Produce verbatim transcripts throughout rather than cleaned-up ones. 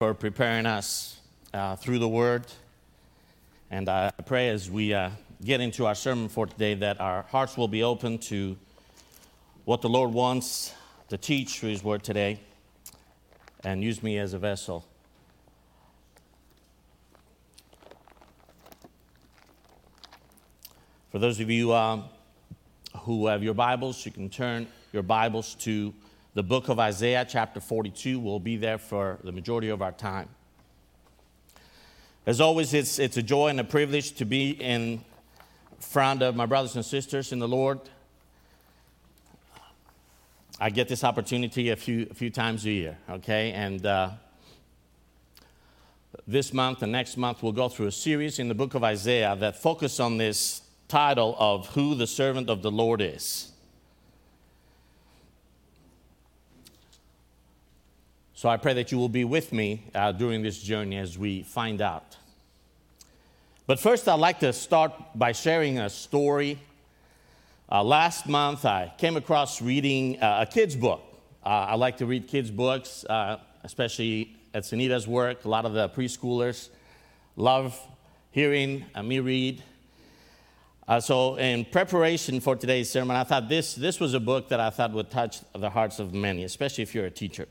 for preparing us uh, through the Word. And I pray as we uh, get into our sermon for today that our hearts will be open to what the Lord wants to teach through His Word today, and use me as a vessel. For those of you um, who have your Bibles, you can turn your Bibles to the book of Isaiah, chapter forty-two. We'll be there for the majority of our time. As always, it's, it's a joy and a privilege to be in front of my brothers and sisters in the Lord. I get this opportunity a few a few times a year, okay? And uh, this month and next month, we'll go through a series in the book of Isaiah that focus on this title of Who the Servant of the Lord Is. So I pray that you will be with me uh, during this journey as we find out. But first, I'd like to start by sharing a story. Uh, last month, I came across reading uh, a kid's book. Uh, I like to read kids' books, uh, especially at Sunita's work. A lot of the preschoolers love hearing uh, me read. Uh, so in preparation for today's sermon, I thought this, this was a book that I thought would touch the hearts of many, especially if you're a teacher.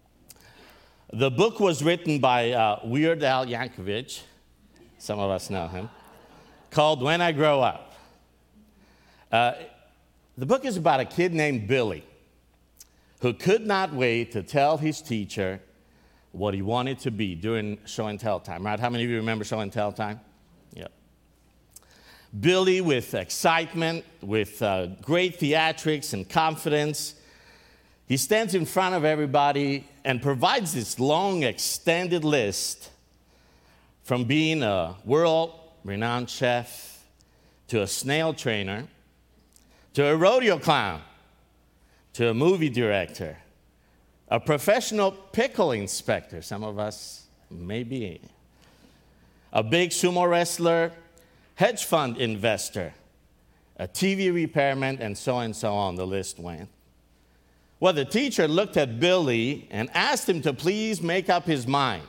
The book was written by uh, Weird Al Yankovic. Some of us know him. Called When I Grow Up. Uh, the book is about a kid named Billy who could not wait to tell his teacher what he wanted to be during show and tell time, right? How many of you remember show and tell time? Yep. Billy, with excitement, with uh, great theatrics and confidence, he stands in front of everybody and provides this long, extended list from being a world-renowned chef to a snail trainer to a rodeo clown to a movie director, a professional pickle inspector, some of us maybe, a big sumo wrestler, hedge fund investor, a T V repairman, and so on and so on, the list went. Well, the teacher looked at Billy and asked him to please make up his mind.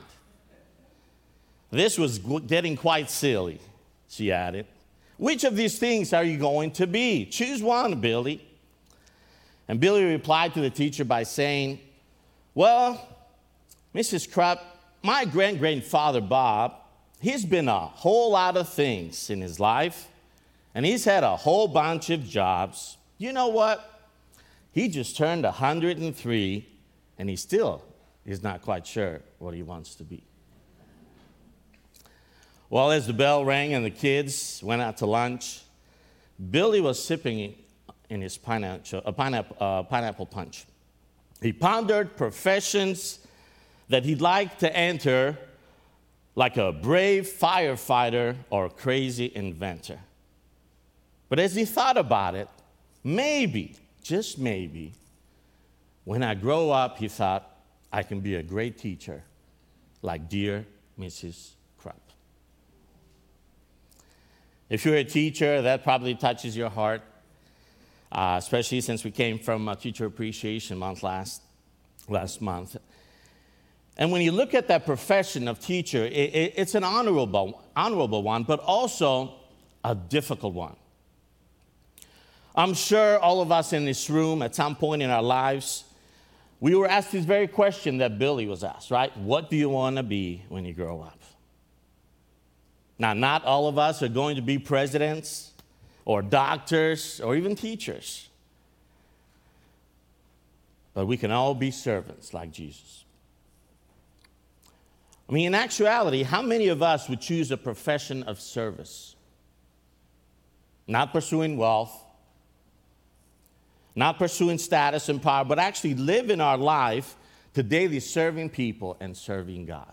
This was getting quite silly, she added. Which of these things are you going to be? Choose one, Billy. And Billy replied to the teacher by saying, well, Missus Krupp, my great-grandfather Bob, he's been a whole lot of things in his life, and he's had a whole bunch of jobs. You know what? He just turned one hundred three, and he still is not quite sure what he wants to be. Well, as the bell rang and the kids went out to lunch, Billy was sipping in his pineapple, uh, pineapple, uh, pineapple punch. He pondered professions that he'd like to enter, like a brave firefighter or a crazy inventor. But as he thought about it, maybe, just maybe, when I grow up, he thought, I can be a great teacher, like dear Missus Krupp. If you're a teacher, that probably touches your heart, uh, especially since we came from a Teacher Appreciation Month last, last month. And when you look at that profession of teacher, it, it, it's an honorable, honorable one, but also a difficult one. I'm sure all of us in this room at some point in our lives, we were asked this very question that Billy was asked, right? What do you want to be when you grow up? Now, not all of us are going to be presidents or doctors or even teachers. But we can all be servants like Jesus. I mean, in actuality, how many of us would choose a profession of service? Not pursuing wealth, not pursuing status and power, but actually live in our life to daily serving people and serving God.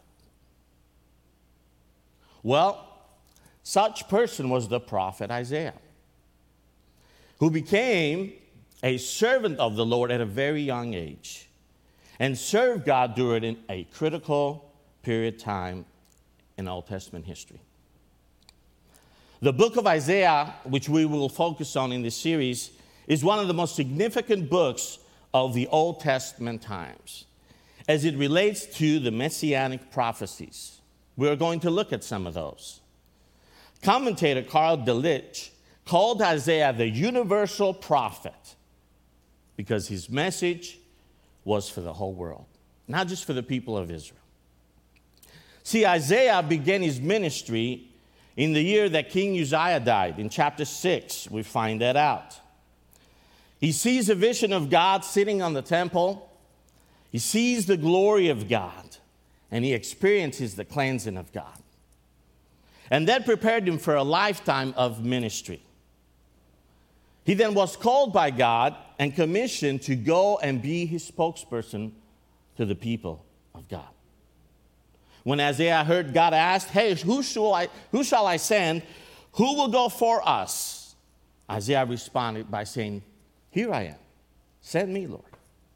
Well, such person was the prophet Isaiah, who became a servant of the Lord at a very young age and served God during a critical period of time in Old Testament history. The book of Isaiah, which we will focus on in this series, is one of the most significant books of the Old Testament times. as it relates to the messianic prophecies. We're going to look at some of those. Commentator Carl Delitzsch called Isaiah the universal prophet because his message was for the whole world, not just for the people of Israel. See, Isaiah began his ministry in the year that King Uzziah died. In chapter six, we find that out. He sees a vision of God sitting on the temple. He sees the glory of God, and he experiences the cleansing of God. And that prepared him for a lifetime of ministry. He then was called by God and commissioned to go and be his spokesperson to the people of God. When Isaiah heard God ask, hey, who shall I, who shall I send? Who will go for us? Isaiah responded by saying, here I am. Send me, Lord.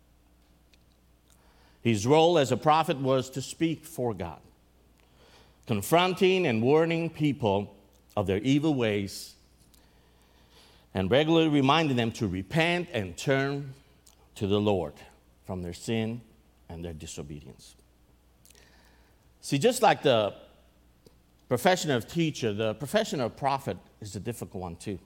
His role as a prophet was to speak for God, confronting and warning people of their evil ways and regularly reminding them to repent and turn to the Lord from their sin and their disobedience. See, just like the profession of teacher, the profession of prophet is a difficult one too.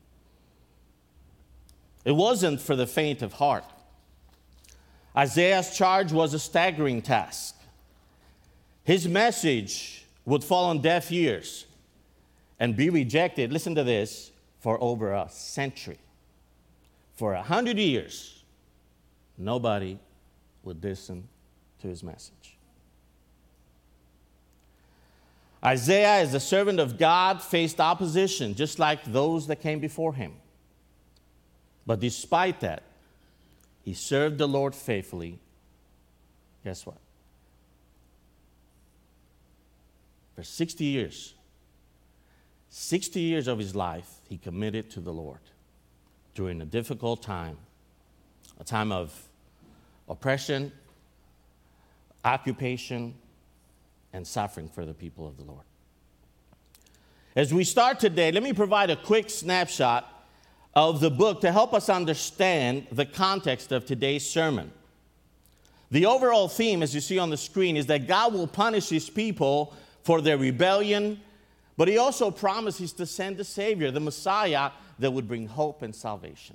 It wasn't for the faint of heart. Isaiah's charge was a staggering task. His message would fall on deaf ears and be rejected, listen to this, for over a century. For a hundred years, nobody would listen to his message. Isaiah, as the servant of God, faced opposition, just like those that came before him. But despite that, he served the Lord faithfully. Guess what? For sixty years, sixty years of his life, he committed to the Lord during a difficult time, a time of oppression, occupation, and suffering for the people of the Lord. As we start today, let me provide a quick snapshot of the book to help us understand the context of today's sermon. The overall theme, as you see on the screen, is that God will punish his people for their rebellion, but he also promises to send a Savior, the Messiah, that would bring hope and salvation.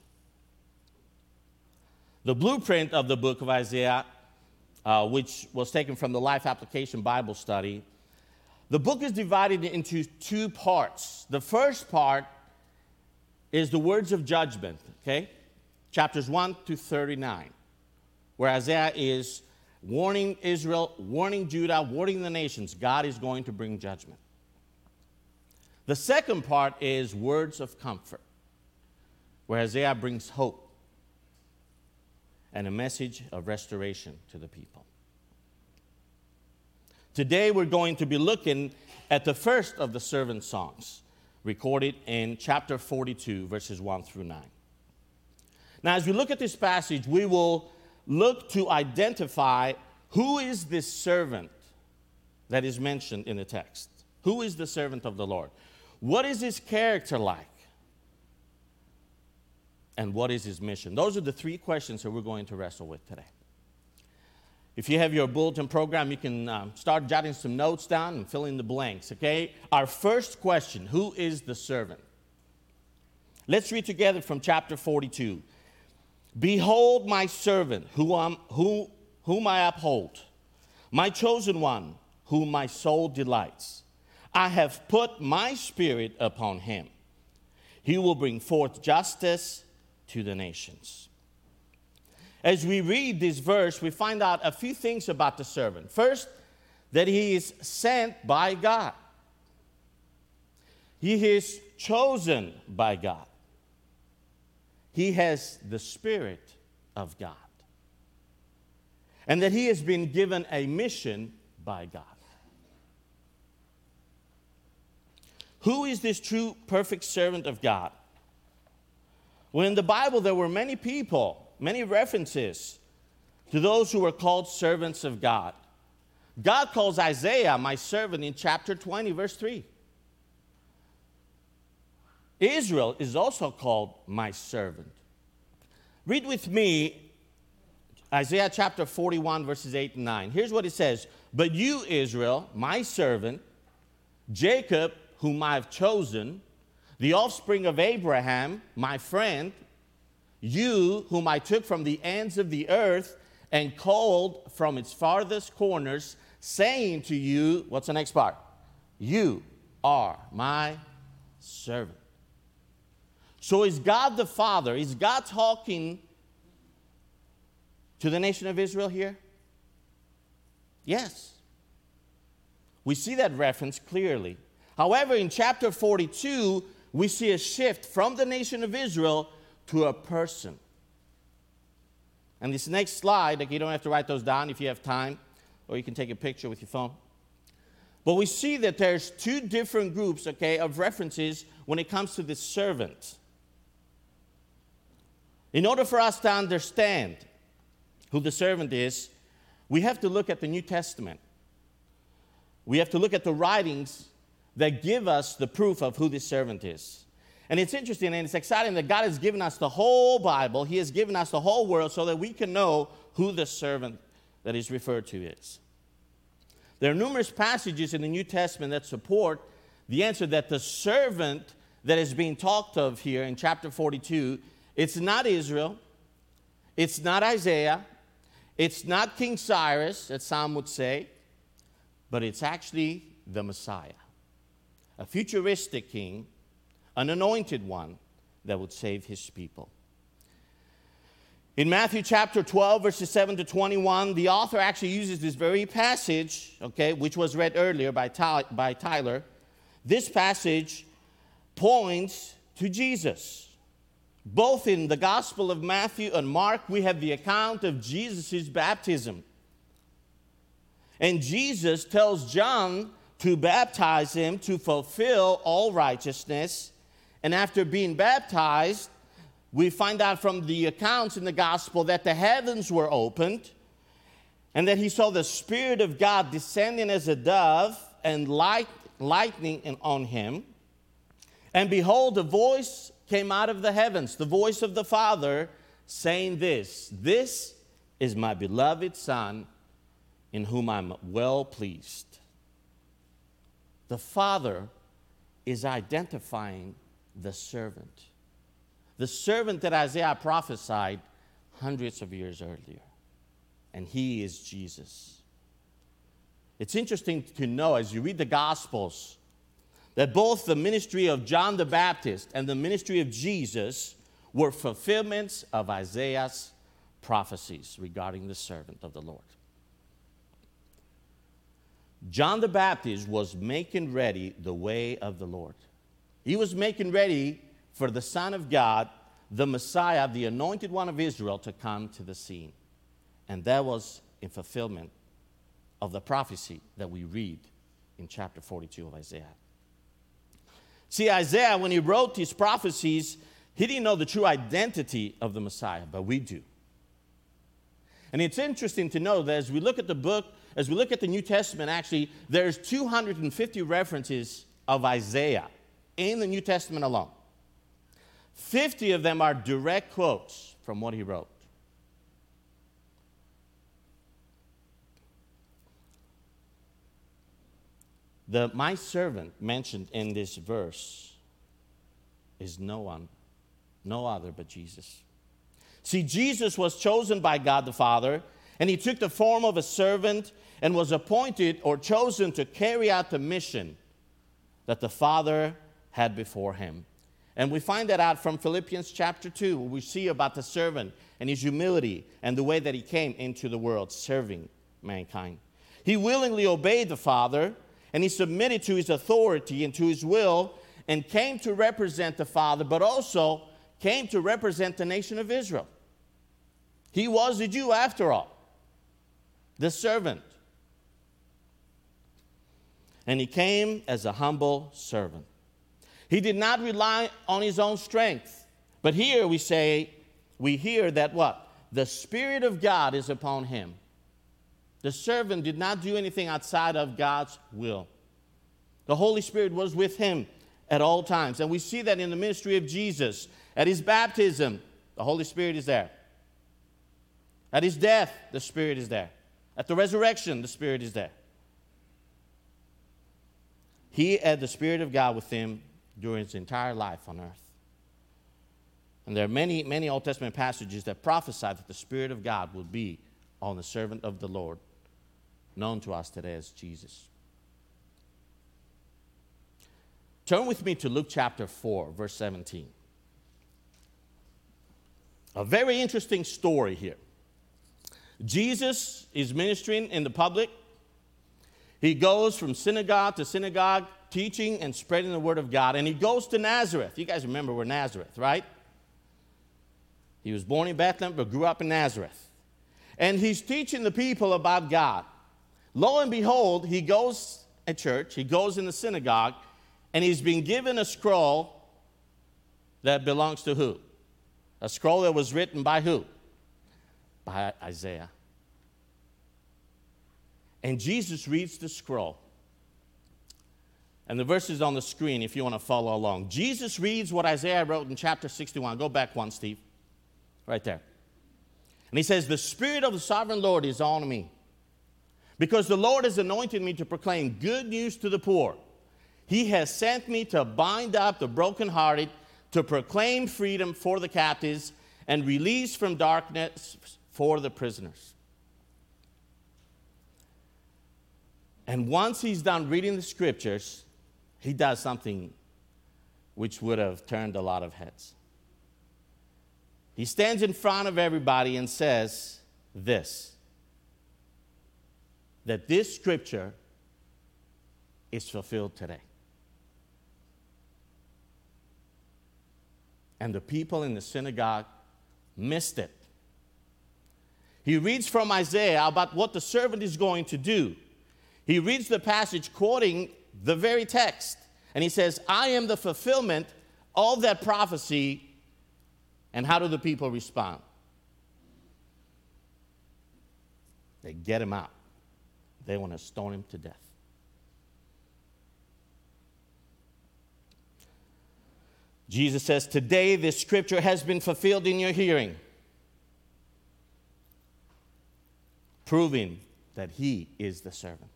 The blueprint of the book of Isaiah, uh, which was taken from the Life Application Bible Study, the book is divided into two parts. The first part is the words of judgment, okay? Chapters one to thirty-nine, where Isaiah is warning Israel, warning Judah, warning the nations, God is going to bring judgment. The second part is words of comfort, where Isaiah brings hope and a message of restoration to the people. Today we're going to be looking at the first of the servant songs, recorded in chapter forty-two, verses one through nine. Now, as we look at this passage, we will look to identify who is this servant that is mentioned in the text. Who is the servant of the Lord? What is his character like? And what is his mission? Those are the three questions that we're going to wrestle with today. If you have your bulletin program, you can um, start jotting some notes down and fill in the blanks, okay? Our first question, who is the servant? Let's read together from chapter forty-two. Behold my servant, who I'm, who, whom I uphold, my chosen one, whom my soul delights. I have put my spirit upon him. He will bring forth justice to the nations. As we read this verse, we find out a few things about the servant. First, that he is sent by God. He is chosen by God. He has the Spirit of God. And that he has been given a mission by God. Who is this true, perfect servant of God? Well, in the Bible, there were many people, many references to those who were called servants of God. God calls Isaiah my servant in chapter twenty, verse three. Israel is also called my servant. Read with me Isaiah chapter forty-one, verses eight and nine. Here's what it says. But you, Israel, my servant, Jacob, whom I have chosen, the offspring of Abraham, my friend, you, whom I took from the ends of the earth and called from its farthest corners, saying to you, what's the next part? You are my servant. So is God the Father, is God talking to the nation of Israel here? Yes. We see that reference clearly. However, in chapter forty-two, we see a shift from the nation of Israel to a person. And this next slide, like you don't have to write those down if you have time, or you can take a picture with your phone. But we see that there's two different groups, okay, of references when it comes to this servant. In order for us to understand who the servant is, we have to look at the New Testament. We have to look at the writings that give us the proof of who this servant is. And it's interesting and it's exciting that God has given us the whole Bible. He has given us the whole world so that we can know who the servant that is referred to is. There are numerous passages in the New Testament that support the answer that the servant that is being talked of here in chapter forty-two, it's not Israel, it's not Isaiah, it's not King Cyrus, as some would say, but it's actually the Messiah, a futuristic king, an anointed one that would save his people. In Matthew chapter twelve, verses seven to twenty-one, the author actually uses this very passage, okay, which was read earlier by, Ty- by Tyler. This passage points to Jesus. Both in the Gospel of Matthew and Mark, we have the account of Jesus' baptism. And Jesus tells John to baptize him to fulfill all righteousness. And after being baptized, we find out from the accounts in the gospel that the heavens were opened and that he saw the Spirit of God descending as a dove and light, lightning on him. And behold, a voice came out of the heavens, the voice of the Father, saying this, "This is my beloved Son, in whom I'm well pleased." The Father is identifying the servant. The servant that Isaiah prophesied hundreds of years earlier. And he is Jesus. It's interesting to know as you read the Gospels that both the ministry of John the Baptist and the ministry of Jesus were fulfillments of Isaiah's prophecies regarding the servant of the Lord. John the Baptist was making ready the way of the Lord. He was making ready for the Son of God, the Messiah, the anointed one of Israel, to come to the scene. And that was in fulfillment of the prophecy that we read in chapter forty-two of Isaiah. See, Isaiah, when he wrote these prophecies, he didn't know the true identity of the Messiah, but we do. And it's interesting to know that as we look at the book, as we look at the New Testament, actually, there's two hundred fifty references of Isaiah in the New Testament alone. fifty of them are direct quotes from what he wrote. The my servant mentioned in this verse is no one, no other but Jesus. See, Jesus was chosen by God the Father, and he took the form of a servant and was appointed or chosen to carry out the mission that the Father had before him. And we find that out from Philippians chapter two, where we see about the servant and his humility and the way that he came into the world serving mankind. He willingly obeyed the Father, and he submitted to his authority and to his will, and came to represent the Father, but also came to represent the nation of Israel. He was a Jew after all, the servant. And he came as a humble servant. He did not rely on his own strength. But here we say, we hear that what? The Spirit of God is upon him. The servant did not do anything outside of God's will. The Holy Spirit was with him at all times. And we see that in the ministry of Jesus. At his baptism, the Holy Spirit is there. At his death, the Spirit is there. At the resurrection, the Spirit is there. He had the Spirit of God with him during his entire life on earth. And there are many, many Old Testament passages that prophesy that the Spirit of God will be on the servant of the Lord, known to us today as Jesus. Turn with me to Luke chapter four, verse seventeen. A very interesting story here. Jesus is ministering in the public. He goes from synagogue to synagogue, teaching and spreading the word of God. And he goes to Nazareth. You guys remember where Nazareth, right? He was born in Bethlehem, but grew up in Nazareth. And he's teaching the people about God. Lo and behold, he goes at church, he goes in the synagogue, and he's been given a scroll that belongs to who? A scroll that was written by who? By Isaiah. And Jesus reads the scroll. And the verse is on the screen if you want to follow along. Jesus reads what Isaiah wrote in chapter sixty-one. Go back one, Steve. Right there. And he says, "The Spirit of the Sovereign Lord is on me, because the Lord has anointed me to proclaim good news to the poor. He has sent me to bind up the brokenhearted, to proclaim freedom for the captives, and release from darkness for the prisoners." And once he's done reading the scriptures, he does something which would have turned a lot of heads. He stands in front of everybody and says this, that this scripture is fulfilled today. And the people in the synagogue missed it. He reads from Isaiah about what the servant is going to do. He reads the passage quoting the very text. And he says, "I am the fulfillment of that prophecy." And how do the people respond? They get him out. They want to stone him to death. Jesus says, "Today this scripture has been fulfilled in your hearing," proving that he is the servant.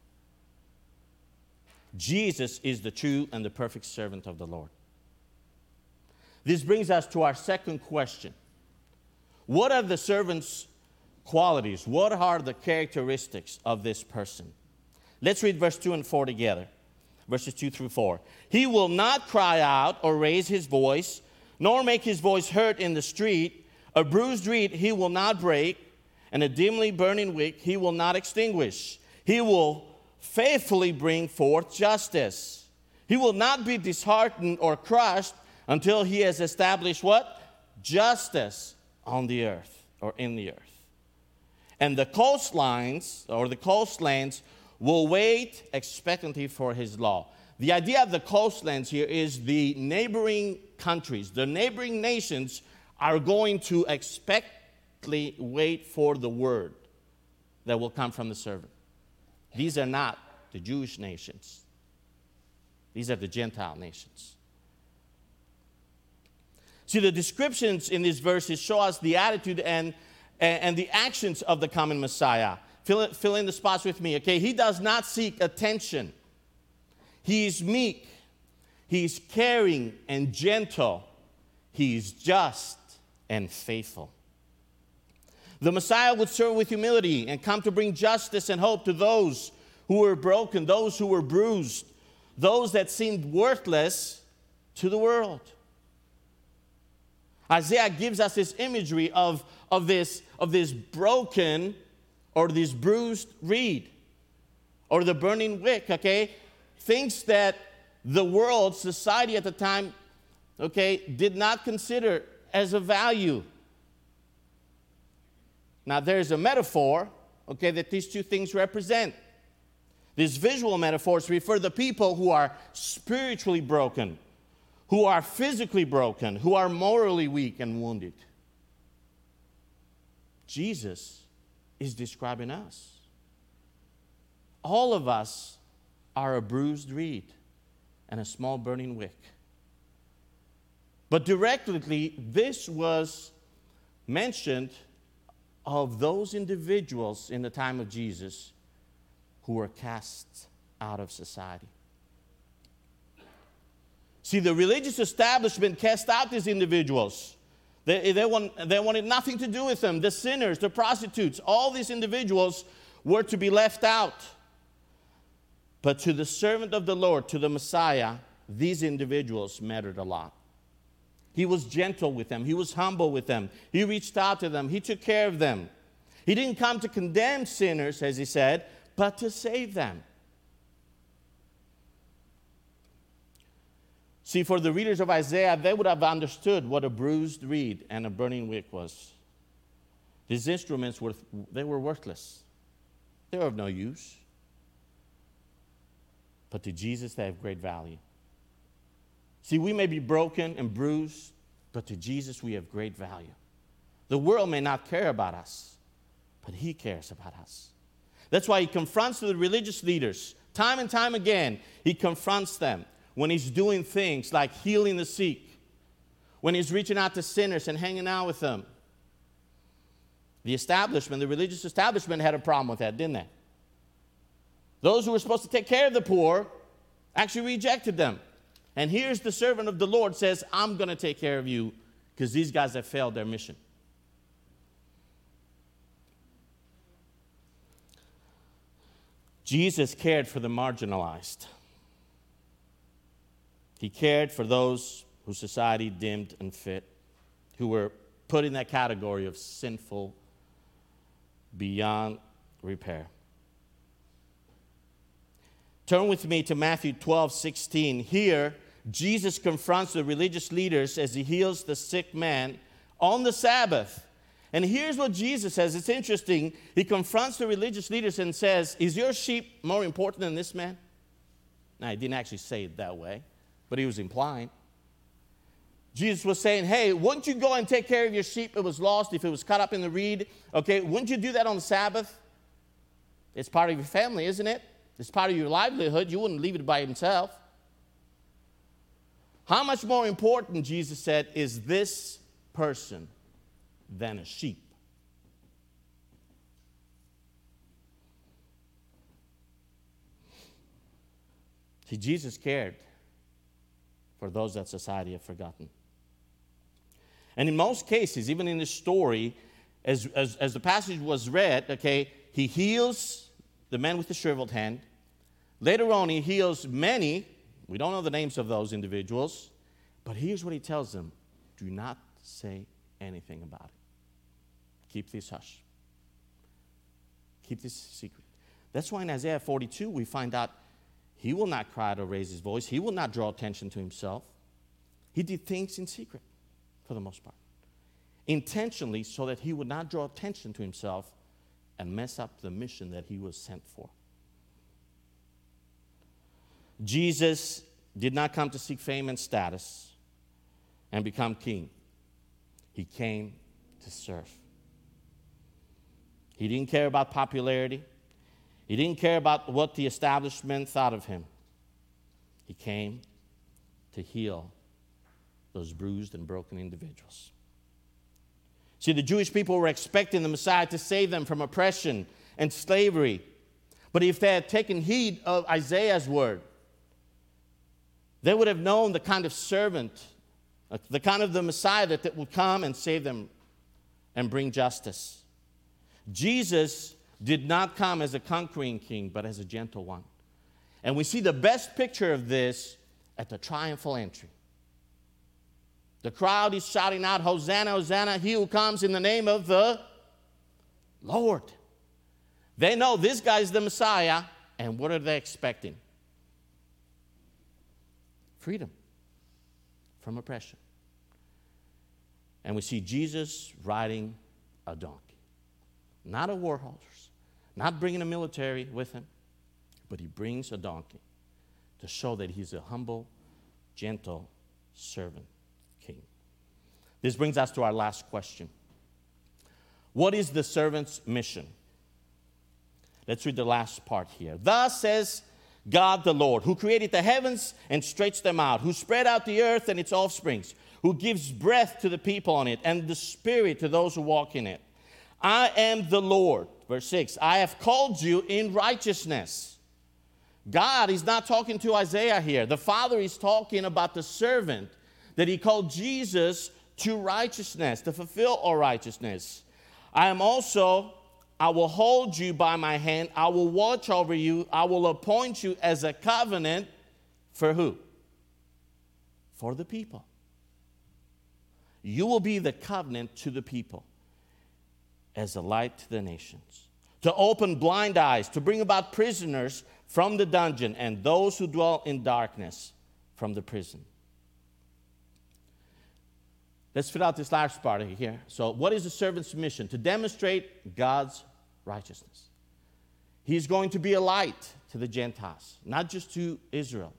Jesus is the true and the perfect servant of the Lord. This brings us to our second question. What are the servant's qualities? What are the characteristics of this person? Let's read verse two and four together. Verses two through four. "He will not cry out or raise his voice, nor make his voice heard in the street. A bruised reed he will not break, and a dimly burning wick he will not extinguish. He will faithfully bring forth justice. He will not be disheartened or crushed until he has established what? Justice on the earth, or in the earth. And the coastlines, or the coastlands, will wait expectantly for his law." The idea of the coastlands here is the neighboring countries, the neighboring nations are going to expectantly wait for the word that will come from the servant. These are not the Jewish nations. These are the Gentile nations. See, the descriptions in these verses show us the attitude and, and the actions of the coming Messiah. Fill, fill in the spots with me, okay? He does not seek attention. He is meek. He is caring and gentle. He is just and faithful. The Messiah would serve with humility and come to bring justice and hope to those who were broken, those who were bruised, those that seemed worthless to the world. Isaiah gives us this imagery of, of, this, of this broken or this bruised reed or the burning wick, okay? Things that the world, society at the time, okay, did not consider as a value. Now, there's a metaphor, okay, that these two things represent. These visual metaphors refer to the people who are spiritually broken, who are physically broken, who are morally weak and wounded. Jesus is describing us. All of us are a bruised reed and a small burning wick. But directly, this was mentioned of those individuals in the time of Jesus who were cast out of society. See, the religious establishment cast out these individuals. They, they, want, they wanted nothing to do with them. The sinners, the prostitutes, all these individuals were to be left out. But to the servant of the Lord, to the Messiah, these individuals mattered a lot. He was gentle with them. He was humble with them. He reached out to them. He took care of them. He didn't come to condemn sinners, as he said, but to save them. See, for the readers of Isaiah, they would have understood what a bruised reed and a burning wick was. These instruments were, they were worthless. They were of no use. But to Jesus, they have great value. See, we may be broken and bruised, but to Jesus, we have great value. The world may not care about us, but he cares about us. That's why he confronts the religious leaders. Time and time again, he confronts them when he's doing things like healing the sick, when he's reaching out to sinners and hanging out with them. The establishment, the religious establishment had a problem with that, didn't they? Those who were supposed to take care of the poor actually rejected them. And here's the servant of the Lord says, I'm going to take care of you because these guys have failed their mission. Jesus cared for the marginalized. He cared for those whose society deemed unfit, who were put in that category of sinful beyond repair. Turn with me to Matthew twelve sixteen. Here, Jesus confronts the religious leaders as he heals the sick man on the Sabbath. And here's what Jesus says. It's interesting. He confronts the religious leaders and says, is your sheep more important than this man? Now, he didn't actually say it that way, but he was implying. Jesus was saying, hey, wouldn't you go and take care of your sheep if it was lost, if it was caught up in the reed? Okay, wouldn't you do that on the Sabbath? It's part of your family, isn't it? It's part of your livelihood. You wouldn't leave it by himself. How much more important, Jesus said, is this person than a sheep? See, Jesus cared for those that society had forgotten. And in most cases, even in this story, as, as, as the passage was read, okay, he heals the man with the shriveled hand. Later on, he heals many. We don't know the names of those individuals. But here's what he tells them. Do not say anything about it. Keep this hush. Keep this secret. That's why in Isaiah forty-two, we find out he will not cry out or raise his voice. He will not draw attention to himself. He did things in secret, for the most part. Intentionally, so that he would not draw attention to himself and mess up the mission that he was sent for. Jesus did not come to seek fame and status and become king. He came to serve. He didn't care about popularity. He didn't care about what the establishment thought of him. He came to heal those bruised and broken individuals. See, the Jewish people were expecting the Messiah to save them from oppression and slavery. But if they had taken heed of Isaiah's word, they would have known the kind of servant, the kind of the Messiah that, that would come and save them and bring justice. Jesus did not come as a conquering king, but as a gentle one. And we see the best picture of this at the triumphal entry. The crowd is shouting out, Hosanna, Hosanna, he who comes in the name of the Lord. They know this guy is the Messiah, and what are they expecting? Freedom from oppression. And we see Jesus riding a donkey. Not a war horse, not bringing a military with him, but he brings a donkey to show that he's a humble, gentle servant king. This brings us to our last question. What is the servant's mission? Let's read the last part here. Thus says God the Lord, who created the heavens and stretched them out, who spread out the earth and its offsprings, who gives breath to the people on it and the spirit to those who walk in it. I am the Lord. Verse six, I have called you in righteousness. God is not talking to Isaiah here. The Father is talking about the servant that he called Jesus to righteousness, to fulfill all righteousness. I am also, I will hold you by my hand. I will watch over you. I will appoint you as a covenant for who? For the people. You will be the covenant to the people as a light to the nations, to open blind eyes, to bring about prisoners from the dungeon and those who dwell in darkness from the prison. Let's fit out this last part here. So what is the servant's mission? To demonstrate God's righteousness. He's going to be a light to the Gentiles, not just to Israel.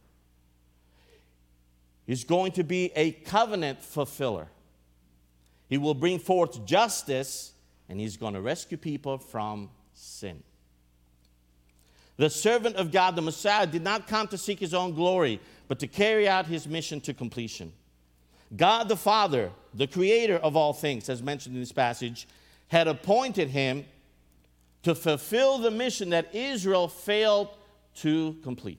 He's going to be a covenant fulfiller. He will bring forth justice, and he's going to rescue people from sin. The servant of God, the Messiah, did not come to seek his own glory, but to carry out his mission to completion. God the Father, the creator of all things, as mentioned in this passage, had appointed him to fulfill the mission that Israel failed to complete.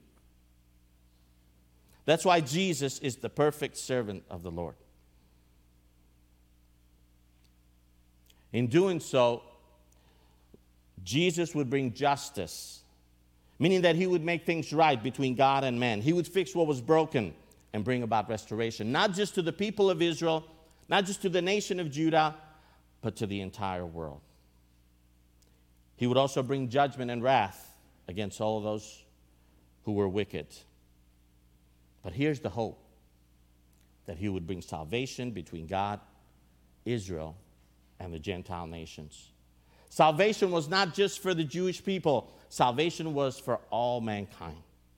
That's why Jesus is the perfect servant of the Lord. In doing so, Jesus would bring justice, meaning that he would make things right between God and man. He would fix what was broken and bring about restoration, not just to the people of Israel, not just to the nation of Judah, but to the entire world. He would also bring judgment and wrath against all of those who were wicked. But here's the hope, that he would bring salvation between God, Israel, and the Gentile nations. Salvation was not just for the Jewish people. Salvation was for all mankind.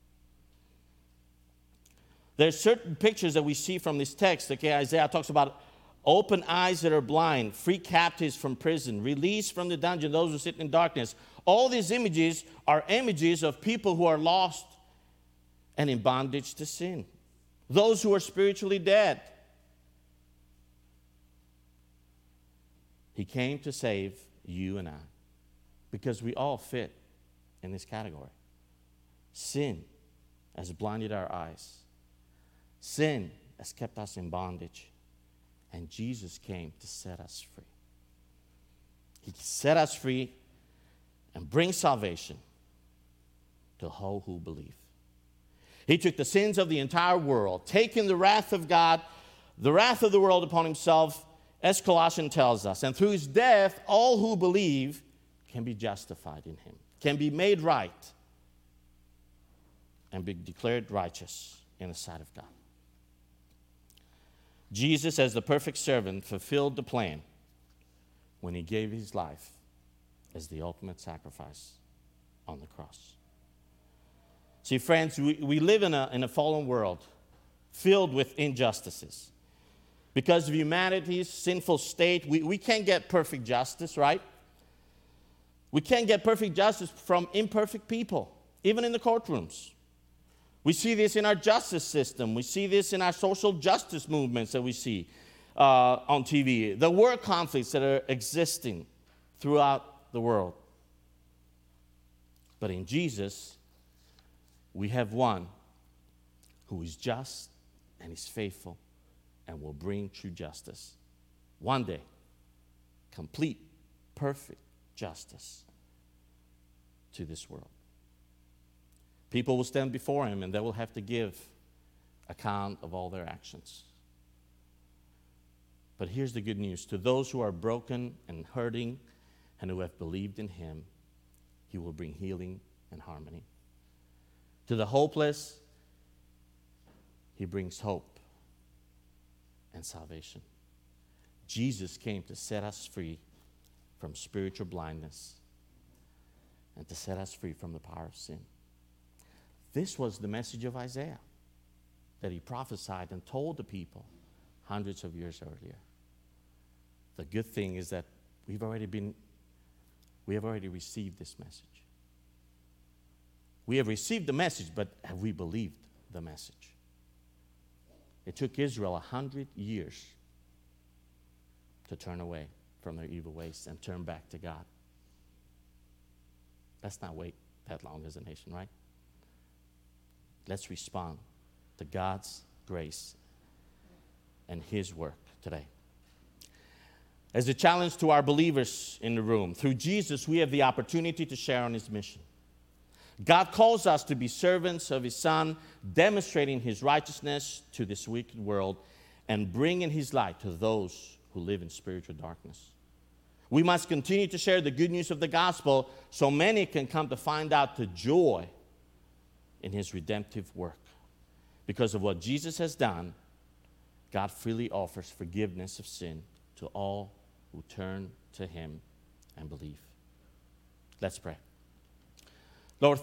There's certain pictures that we see from this text. Okay, Isaiah talks about open eyes that are blind, free captives from prison, release from the dungeon, those who sit in darkness. All these images are images of people who are lost and in bondage to sin. Those who are spiritually dead. He came to save you and I, because we all fit in this category. Sin has blinded our eyes. Sin has kept us in bondage. And Jesus came to set us free. He set us free and brings salvation to all who believe. He took the sins of the entire world, taking the wrath of God, the wrath of the world upon himself, as Colossians tells us. And through his death, all who believe can be justified in him, can be made right, and be declared righteous in the sight of God. Jesus, as the perfect servant, fulfilled the plan when he gave his life as the ultimate sacrifice on the cross. See, friends, we, we live in a, in a fallen world filled with injustices. Because of humanity's sinful state, we, we can't get perfect justice, right? We can't get perfect justice from imperfect people, even in the courtrooms. We see this in our justice system. We see this in our social justice movements that we see uh, on T V. The war conflicts that are existing throughout the world. But in Jesus, we have one who is just and is faithful and will bring true justice. One day, complete, perfect justice to this world. People will stand before him and they will have to give account of all their actions. But here's the good news. To those who are broken and hurting and who have believed in him, he will bring healing and harmony. To the hopeless, he brings hope and salvation. Jesus came to set us free from spiritual blindness and to set us free from the power of sin. This was the message of Isaiah that he prophesied and told the people hundreds of years earlier. The good thing is that we've already been, we have already received this message. We have received the message, but have we believed the message? It took Israel a hundred years to turn away from their evil ways and turn back to God. Let's not wait that long as a nation, right? Let's respond to God's grace and His work today. As a challenge to our believers in the room, through Jesus, we have the opportunity to share on His mission. God calls us to be servants of His Son, demonstrating His righteousness to this wicked world and bringing His light to those who live in spiritual darkness. We must continue to share the good news of the gospel so many can come to find out the joy in His redemptive work. Because of what Jesus has done, God freely offers forgiveness of sin to all who turn to Him and believe. Let's pray.